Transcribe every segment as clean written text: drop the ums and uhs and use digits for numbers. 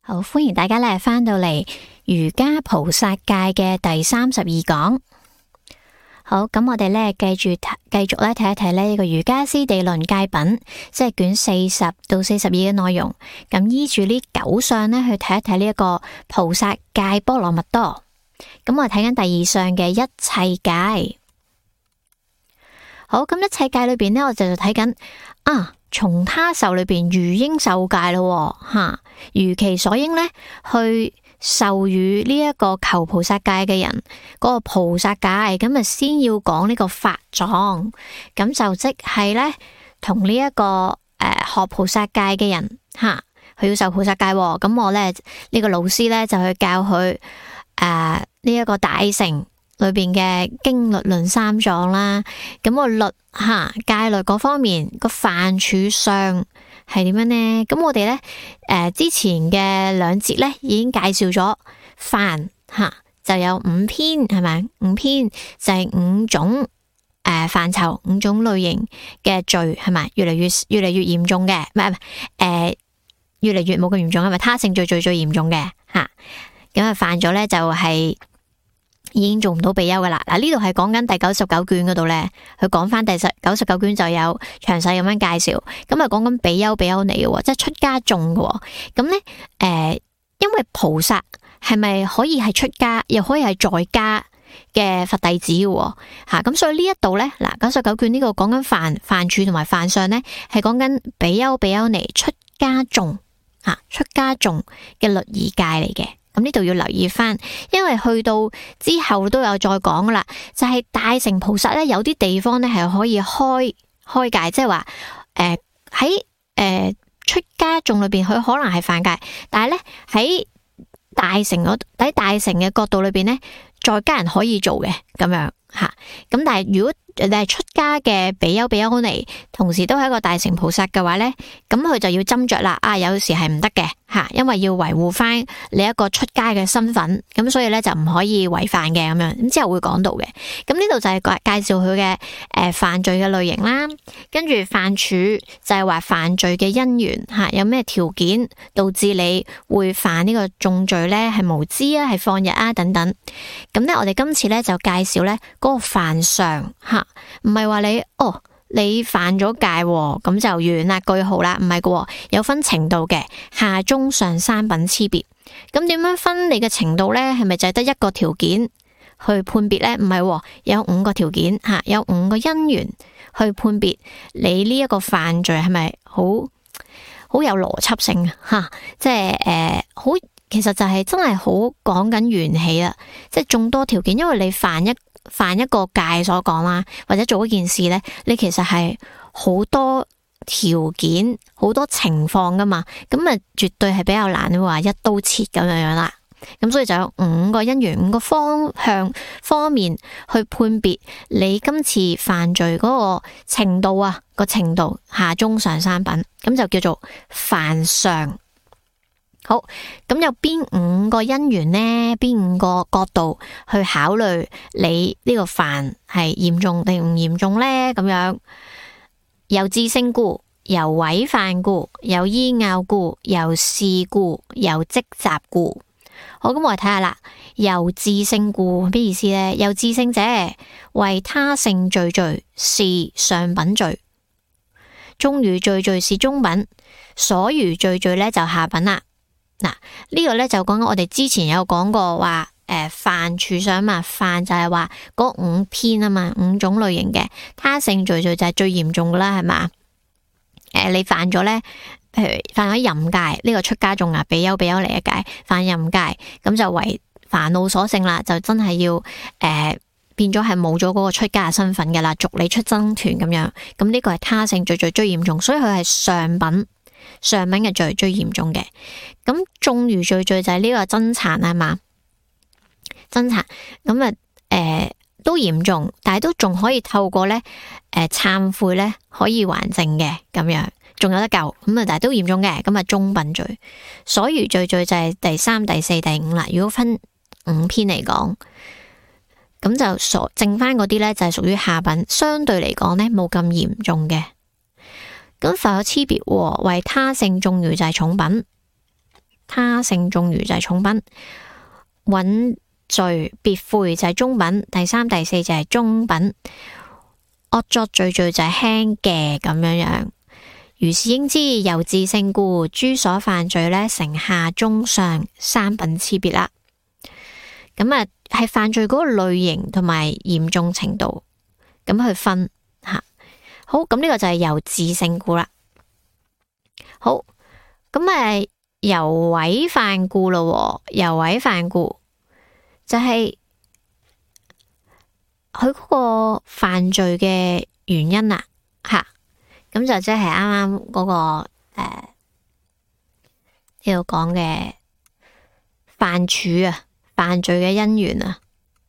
好，歡迎大家咧翻到嚟瑜伽菩薩戒嘅第32講。好，咁我哋咧繼續咧睇一睇呢個瑜伽師地論戒品，即係卷40到42嘅內容。咁依住呢9相咧去睇一睇呢一個菩薩戒波羅蜜多。咁我哋睇緊第2相嘅一切戒。好，咁一切戒裏邊呢，我就睇緊從他受裏邊如應受戒咯，如其所應呢，去授予呢一個求菩薩戒嘅人嗰個菩薩戒，咁啊先要講呢個法藏，咁就即係呢，同呢一個學菩薩戒嘅人佢要受菩薩戒，咁我呢，呢個老師呢，就去教佢呢一個大乘裏邊嘅經律論三藏啦，咁個律戒律嗰方面個犯處上係點樣呢？咁我哋呢，之前嘅2節呢已經介紹咗犯就有5篇係咪？5篇就係5種範疇5種類型嘅罪係咪？越嚟越嚴重嘅，唔係越嚟越冇咁嚴重係咪？他勝罪最嚴重嘅咁犯咗呢就係已經做唔到比丘噶啦。嗱，呢度係講緊第99卷嗰度呢，佢講翻第99卷就有詳細咁樣介紹。咁啊講緊比丘比丘尼嘅，即係出家眾嘅。咁呢，因為菩薩係咪可以係出家，又可以係在家嘅佛弟子嘅？咁所以呢一度呢，嗱99卷呢個講緊犯處同埋犯相呢，係講緊比丘比丘尼出家眾出家眾嘅律儀戒嚟嘅。咁呢度要留意翻，因為去到之後都有再講噶啦，就係大乘菩薩咧，有啲地方咧係可以開戒，即係話喺出家眾裏邊，佢可能係犯戒，但係咧喺大乘嘅角度裏邊咧，在家人可以做嘅咁樣吓。咁但係如果你係出家嘅比丘比丘尼，同時都係一個大乘菩薩嘅話呢，咁佢就要斟酌啦。有時係唔得嘅因為要維護翻你一個出家嘅身份，咁所以呢就唔可以違犯嘅咁樣。咁之後會講到嘅。咁呢度就係介紹佢嘅犯罪嘅類型啦。跟住犯處就係話犯罪嘅因緣有咩條件導致你會犯呢個重罪呢？係無知啊，係放逸啊等等。咁呢，我哋今次呢就介紹呢嗰個犯上唔係話你犯咗戒咁就完啦句號啦，唔係嘅，有分程度嘅，下中上3品差別。咁點樣分你嘅程度呢？係咪就係得一個條件去判別呢？唔係，有5個條件有5個因緣去判別你呢一個犯罪係咪好有邏輯性即係好，其實就係真係好講緊緣起啦，即係眾多條件，因為你犯一個戒所講啦，或者做一件事呢，你其實係好多條件、好多情況噶嘛，咁啊絕對係比較難話一刀切咁樣啦。咁所以就有5個因緣、5個方面去判別你今次犯罪嗰個程度個程度下中上3品，咁就叫做犯上。好，咁有邊5個因緣呢？邊5個角度去考慮你呢個犯係嚴重定唔嚴重呢？咁樣由自性故，由違犯故，由依拗故，由事故，由積集故。好，咁我哋睇下啦。由自性故咩意思呢？由自性者，為他勝罪是上品罪，中餘罪是中品，所餘罪呢就下品啦。嗱，呢個咧就講我哋之前有講過話，犯處上嘛，犯就係話嗰5篇啊嘛，5種類型嘅，他勝罪就係最嚴重噶啦，係嘛？你犯咗咧，譬如犯咗淫戒，呢個出家眾比丘比丘尼嘅戒，犯淫戒，咁就為煩惱所勝啦，就真係要變咗係冇咗嗰個出家嘅身份噶啦，逐你出僧團咁樣。咁呢個係他勝罪最嚴重，所以佢係上品嘅罪最嚴重嘅。咁中餘罪就係呢個真殘啊嘛，真殘咁都嚴重，但係都仲可以透過咧懺悔咧可以還淨嘅咁樣，仲有得救咁但係都嚴重嘅，咁中品罪。所餘罪就係第3、第4、第5啦。如果分5篇嚟講，咁就剩翻嗰啲咧就係屬於下品，相對嚟講咧冇咁嚴重嘅。咁佛有差別，為他勝中餘就係重品， 他勝眾愚就係重品，允罪別悔就係中品，第三、第四就係中品，惡作罪罪就係輕嘅咁樣樣。如是應知，由自性故，諸所犯罪呢，成下中上三品差別啦。咁啊，係犯罪嗰個類型同埋嚴重程度咁去分吓。好，咁呢個就係由自性故啦。好，咁由違犯故咯，由違犯故就係佢嗰個犯罪嘅原因啦，吓。咁就即係啱啱嗰個呢度講嘅犯處啊，犯罪嘅因緣啊，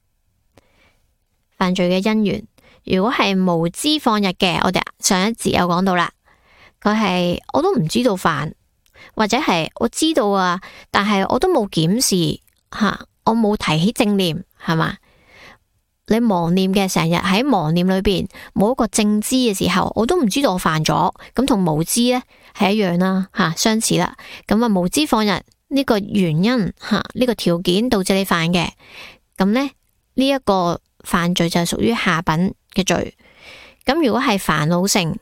犯罪嘅因緣。如果係無知放逸嘅，我哋上一節有講到啦，佢係我都唔知道犯，或者係我知道啊，但係我都冇檢視吓，我冇提起正念，係嘛？你妄念嘅，成日喺妄念裏邊冇一個正知嘅時候，我都唔知道我犯咗，咁同無知呢係一樣啦吓，相似啦。咁無知放逸呢個原因吓，呢個條件導致你犯嘅，咁呢一個犯罪就係屬於下品嘅罪。咁如果係煩惱性，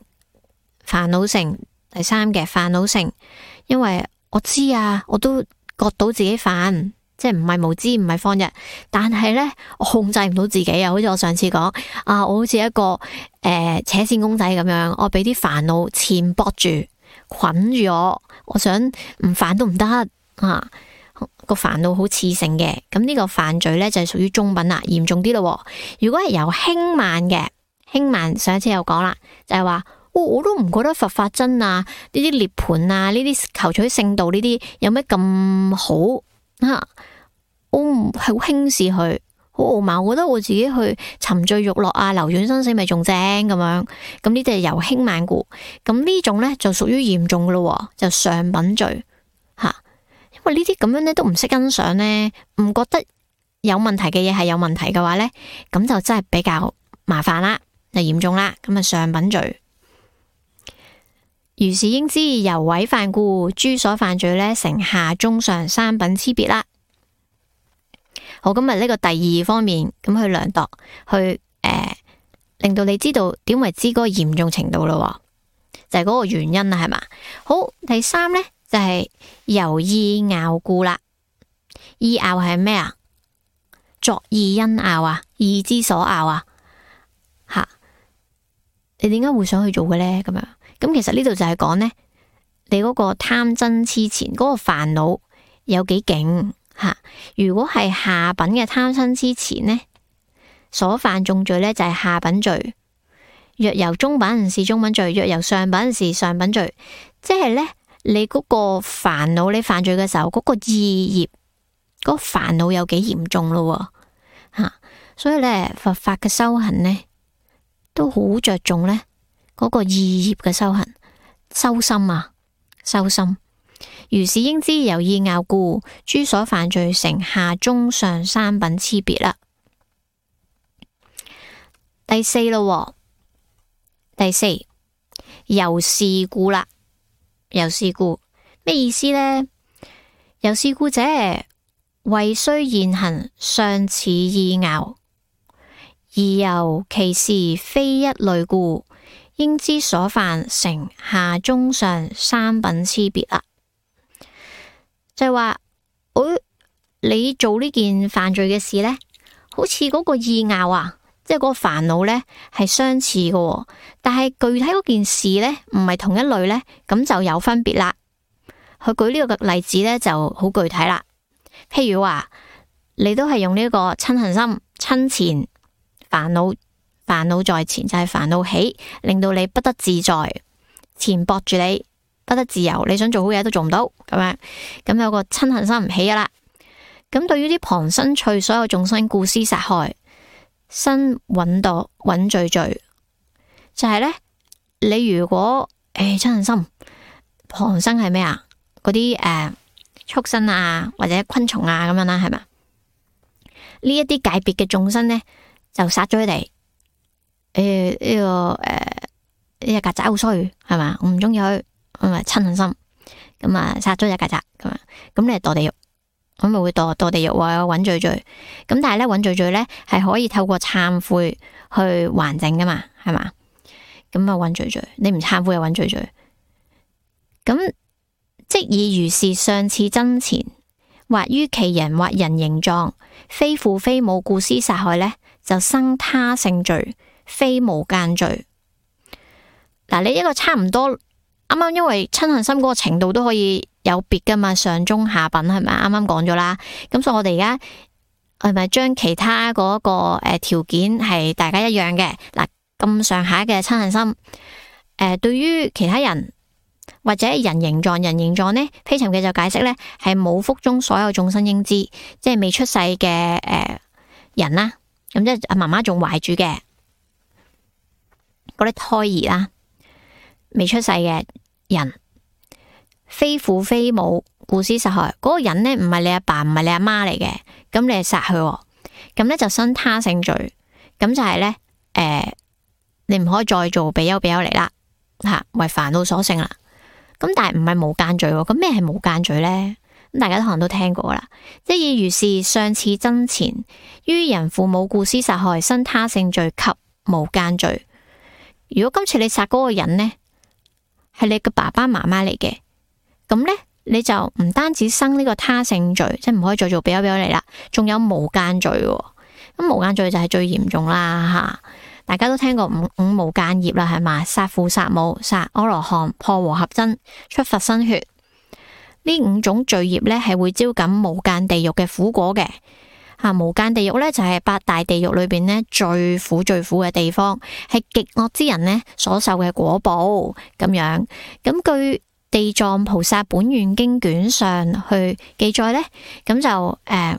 第三嘅煩惱性，因為我知啊，我都覺到自己犯。即係唔係無知，唔係放逸，但係呢，我控制唔到自己啊！好似我上次講啊，我好似一個扯線公仔咁樣，我俾啲煩惱纏縛住、捆住我想唔犯都唔得啊！個煩惱好熾盛嘅，咁呢個犯罪呢，就係屬於中品啦，嚴重啲咯。如果係由輕慢嘅，輕慢上一次有講啦，就係話我都唔覺得佛法真啊，呢啲涅槃啊，呢啲求取聖道呢啲有咩咁好啊？我唔係好輕視佢，好傲慢，我覺得我自己去沉醉欲樂啊，流轉生死咪仲正咁樣。咁呢啲係由輕慢故，咁呢種呢就屬於嚴重噶咯，就上品罪吓。因為呢啲咁樣呢都唔識欣賞呢，唔覺得有問題嘅嘢係有問題嘅話呢，咁就真係比較麻煩啦，就嚴重啦。咁上品罪。如是應知，由違犯故，諸所犯罪呢，成下中上三品差別啦。好，咁呢個第二方面咁去量度，去令到你知道點為之嗰個嚴重程度咯，就係嗰個原因啦，係嘛？好，第三呢，就係由意拗故啦。意拗係咩啊？作意因拗啊，意之所拗啊，吓，你點解會想去做嘅呢？咁樣，咁其實呢度就係講呢，你嗰個貪嗔癡纏嗰個煩惱有幾勁。如果係下品嘅貪嗔癡纏呢，所犯眾罪呢，就係下品罪；若由中品是中品罪，若由上品是上品罪。即係呢，你嗰個煩惱，你犯罪嘅時候，嗰個意業，嗰個煩惱有幾嚴重咯吓。所以呢，佛法嘅修行呢，都好着重呢嗰個意業嘅修行，修心啊，修心。如是應知，由意拗故，諸所犯罪成下中上三品差別啦。第四咯，第四由是故啦。由是故咩意思呢？由是故者，謂雖現行相似意拗，而由其事非一類故，應知所犯成下中上三品差別啦。就係話，你做呢件犯罪嘅事呢，好似嗰個意拗啊，即係嗰個煩惱呢係相似嘅，但係具體嗰件事呢唔係同一類呢，咁就有分別啦。佢舉呢個例子呢就好具體啦。譬如話，你都係用呢個嗔恨心嗔纏煩惱，煩惱在前就係煩惱起，令到你不得自在，纏縛住你。不得自由，你想做好嘢都做唔到咁樣，咁有個嗔恨心唔起噶啦。咁對於啲旁生趣所有眾生故施殺害，身蘊墮蘊聚罪，就係呢。你如果嗔恨心旁生係咩啊？嗰啲畜生啊或者昆蟲啊咁樣啦，係嘛？呢一啲界別嘅眾生呢，就殺咗佢哋。呢隻曱甴好衰係嘛？我唔中意佢。咁咪嗔恨心， 咁啊殺咗隻曱甴咁樣，咁你係墮地獄，咁咪會墮地獄話有揾罪罪。咁但係咧揾罪罪咧係可以透過懺悔去還淨噶嘛，係嘛？咁啊揾罪罪，你唔懺悔又揾罪罪。咁即以如是上次真前，或於其人或人形狀，非父非母故施殺害呢，就生他性罪，非無間罪。嗱，你一個差唔多，啱啱因為親恨心嗰個程度都可以有別噶嘛，上中下品係咪？啱啱講咗啦，咁所以我哋而家係咪將其他嗰個條件係大家一樣嘅？嗱，咁上下嘅親恨心，對於其他人。或者人形狀呢，披尋嘅就解釋呢係母腹中所有眾生應知，即係未出世嘅人啦，咁即係媽媽仲懷住嘅嗰啲胎兒啦，未出世嘅人，非父非母故施殺害，嗰個人呢唔係你阿爸唔係你阿媽嚟嘅，咁你係殺佢，咁呢就生他性罪，咁就係呢，你唔可以再做比丘嚟啦，吓為煩惱所勝啦。咁但係唔係無間罪，咁咩係無間罪呢？咁大家可能都聽過啦，即係如是上次真前，於人父母故施殺害，生他性罪及無間罪。如果今次你殺嗰個人呢，係你嘅爸爸媽媽嚟嘅，咁呢，你就唔單止生呢個他性罪，即係唔可以再做比丘嚟啦，仲有無間罪。咁無間罪就係最嚴重啦吓。大家都聽過五無間業啦，係嘛？殺父殺母、殺阿羅漢、破和合僧、出佛身血，呢5種罪業呢係會招感無間地獄嘅苦果嘅。無間地獄呢就係8大地獄裏邊呢最苦嘅地方，係極惡之人呢所受嘅果報咁樣。咁據地藏菩薩本願經卷上去記載呢，咁就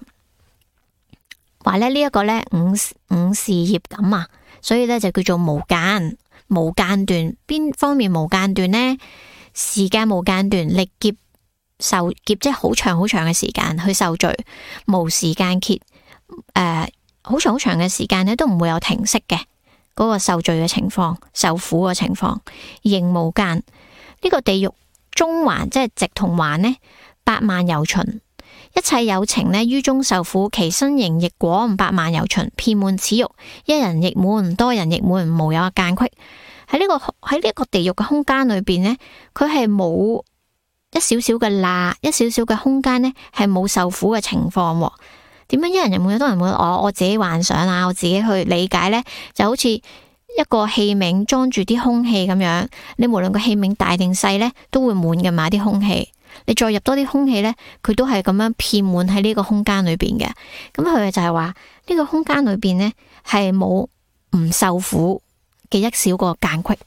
話呢一個呢五事業感啊。所以咧就叫做無間斷。邊方面無間斷呢？時間無間斷，歷劫受劫，即係好長嘅時間去受罪，無時間歇。好長嘅時間咧都唔會有停息嘅嗰個受罪嘅情況，受苦嘅情況，形無間。呢個地獄中環即係直同環呢，8萬由旬。一切有情呢，於中受苦，其身形亦廣8萬由旬，遍滿此獄，一人亦滿，多人亦滿，無有間隙。喺呢個地獄嘅空間裏邊呢，佢係冇一少少嘅罅，一少少嘅空間呢，係冇受苦嘅情況。點樣一人亦滿，多人滿？我自己幻想啊，我自己去理解呢，就好似一個器皿裝住啲空氣咁樣，你無論個器皿大定細呢，都會滿㗎嘛啲空氣。你再入多啲空氣呢，佢都係咁樣遍滿喺呢個空間裏邊嘅。咁佢就係話呢個空間裏邊呢，係冇唔受苦嘅一小個間隙，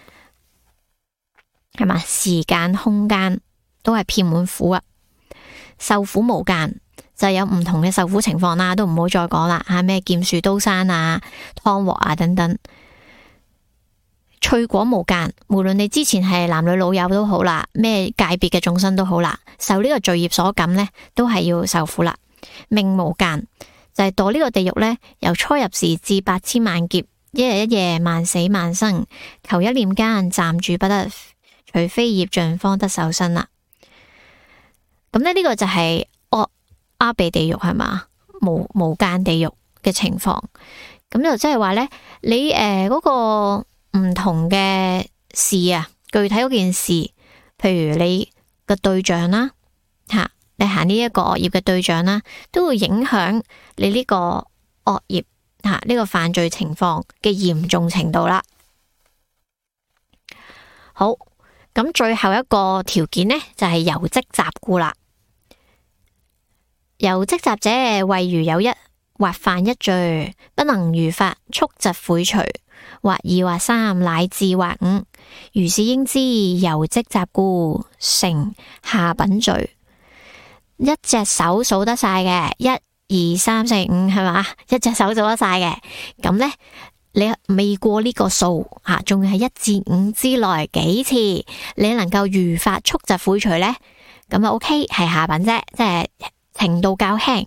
係嘛？時間空間都係遍滿苦啊，受苦無間，就有唔同嘅受苦情況啦，都唔好再講啦吓，咩劍樹刀山啊、湯鑊啊等等。趣果無間，無論你之前係男女老幼都好啦，咩界別嘅眾生都好啦，受呢個罪業所感呢，都係要受苦啦。命無間，就係墮呢個地獄呢，由初入時至8000萬劫，一日一夜，萬死萬生，求一念間暫住不得，除非業盡方得受生啦。咁呢個就係阿鼻地獄係嘛，無間地獄嘅情況。咁就即係話呢，你嗰個。唔同嘅事啊，具體嗰件事，譬如你個對象啦，吓你行呢一個惡業嘅對象啦，都會影響你呢個惡業吓呢個犯罪情況嘅嚴重程度啦。好，咁最後一個條件呢，就係由積習故啦。由積習者，謂如有一或犯一罪，不能如法速疾悔除。或2或3乃至或5，如是應知由積習故成下品罪。一隻手數得晒嘅，1、2、3、4、5係嘛？一隻手數得晒嘅，咁呢，你未過呢個數吓，仲要係1至5之內幾次，你能夠如法速疾悔除呢？咁啊 OK 係下品啫，即係程度較輕。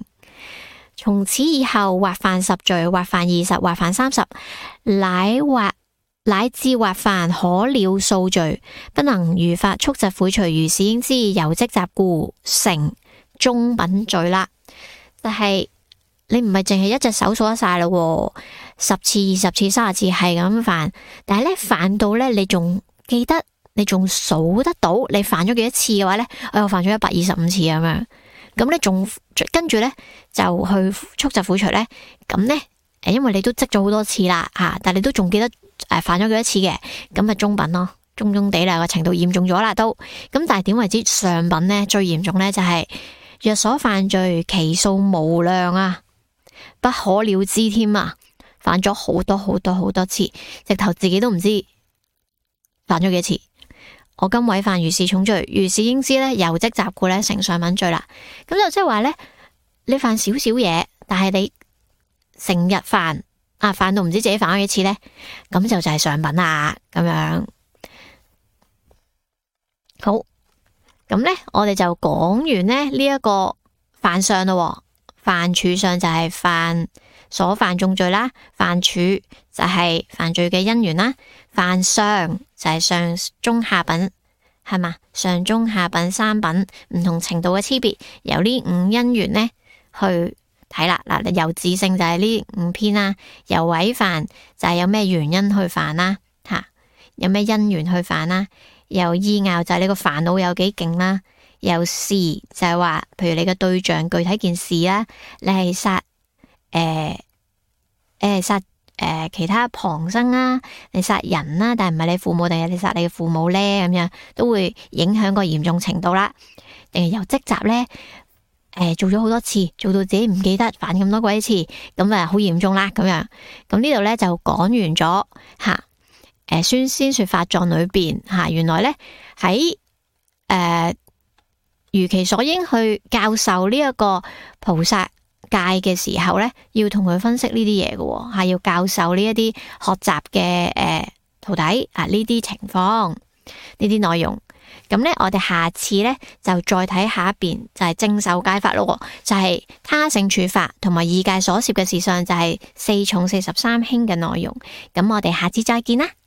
從此以後，或犯10罪，或犯20，或犯30，乃或乃至或犯可了數罪，不能如法速疾悔除，如是應知，由積習故，成中品罪啦。但係你唔係淨係一隻手數得晒咯，10次、20次、30次係咁犯，但係咧犯到咧你仲記得，你仲數得到你犯咗幾多次嘅話咧，我又犯咗125次咁樣，咁咧仲跟住咧就去速疾悔除咧，咁咧因為你都積咗好多次啦吓，但係你都仲記得犯咗幾多次嘅，咁咪中品咯，中中地啦，個程度嚴重咗啦都。咁但係點為之上品呢？最嚴重呢就係若所犯罪其數無量啊，不可了知添啊，犯咗好多好多好多次，直頭自己都唔知犯咗幾次。我今委犯如是重罪，如是應知呢，由積習故呢，成上品罪啦。咁就即係話呢，你犯少少嘢，但係你成日犯。犯到唔知自己犯咗幾次呢，咁就係上品啦，咁樣。好，咁呢，我哋就講完呢一個犯相咯。犯處相就係犯所犯眾罪啦，犯處就係犯罪嘅因緣啦，犯相就係上中下品，係嘛？上中下品三品唔同程度嘅差別，由呢5因緣呢去睇啦。嗱，由自性就係呢5篇啦，由委犯就係有咩原因去犯啦，有咩因緣去犯啦，由意拗就係你個煩惱有幾勁啦，由事就係話，譬如你嘅對象具體件事啦，你係殺其他旁生啦，你殺人啦，但係唔係你父母，定係你殺你嘅父母咧，咁樣都會影響個嚴重程度啦。定係由積習咧，做咗好多次，做到自己唔記得，犯咁多鬼次，咁啊好嚴重啦，咁樣。咁呢度咧就講完咗吓，先說法藏裏邊吓，原來咧喺如其所應去教授呢一個菩薩戒嘅時候咧，要同佢分析呢啲嘢嘅，係要教授呢一啲學習嘅徒弟啊，呢啲情況，呢啲內容。咁咧，我哋下次咧就再睇下一邊，就係正受戒法咯，就係他勝處法同埋二界所攝嘅事相，就係4重43輕嘅內容。咁我哋下次再見啦。